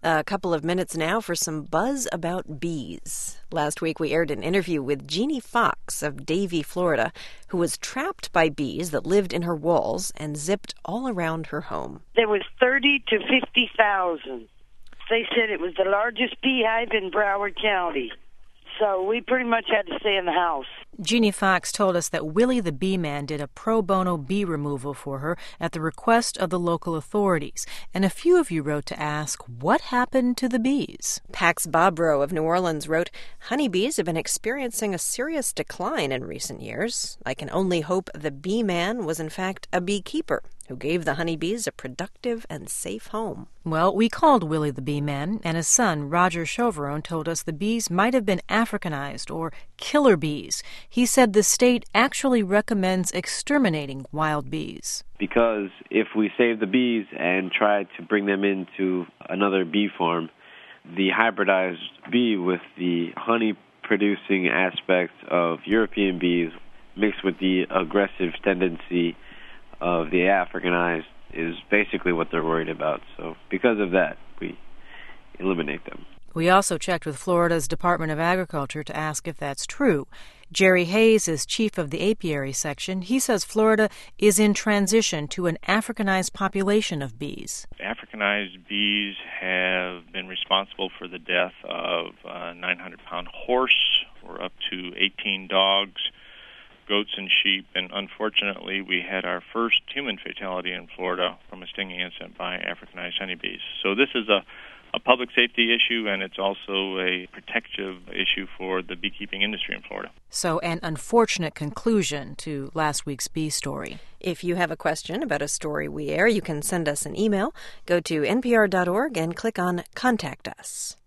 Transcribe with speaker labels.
Speaker 1: A couple of minutes now for some buzz about bees. Last week we aired an interview with Jeannie Fox of Davie, Florida, who was trapped by bees that lived in her walls and zipped all around her home.
Speaker 2: There was 30 to 50,000. They said it was the largest beehive in Broward County. So we pretty much had to stay in the house.
Speaker 3: Jeannie Fox told us that Willie the Bee Man did a pro bono bee removal for her at the request of the local authorities. And a few of you wrote to ask, what happened to the bees?
Speaker 1: Pax Bobrow of New Orleans wrote, honeybees have been experiencing a serious decline in recent years. I can only hope the Bee Man was in fact a beekeeper who gave the honeybees a productive and safe home.
Speaker 3: Well, we called Willie the Bee Man, and his son, Roger Chauveron, told us the bees might have been Africanized or killer bees. He said the state actually recommends exterminating wild bees.
Speaker 4: Because if we save the bees and try to bring them into another bee farm, the hybridized bee with the honey-producing aspects of European bees mixed with the aggressive tendency of the Africanized is basically what they're worried about. So because of that, we eliminate them.
Speaker 3: We also checked with Florida's Department of Agriculture to ask if that's true. Jerry Hayes is chief of the apiary section. He says Florida is in transition to an Africanized population of bees.
Speaker 5: Africanized bees have been responsible for the death of a 900-pound horse or up to 18 dogs, goats and sheep, and unfortunately we had our first human fatality in Florida from a stinging incident by Africanized honeybees. So this is a public safety issue, and it's also a protective issue for the beekeeping industry in Florida.
Speaker 3: So an unfortunate conclusion to last week's bee story.
Speaker 1: If you have a question about a story we air, you can send us an email. Go to npr.org and click on Contact Us.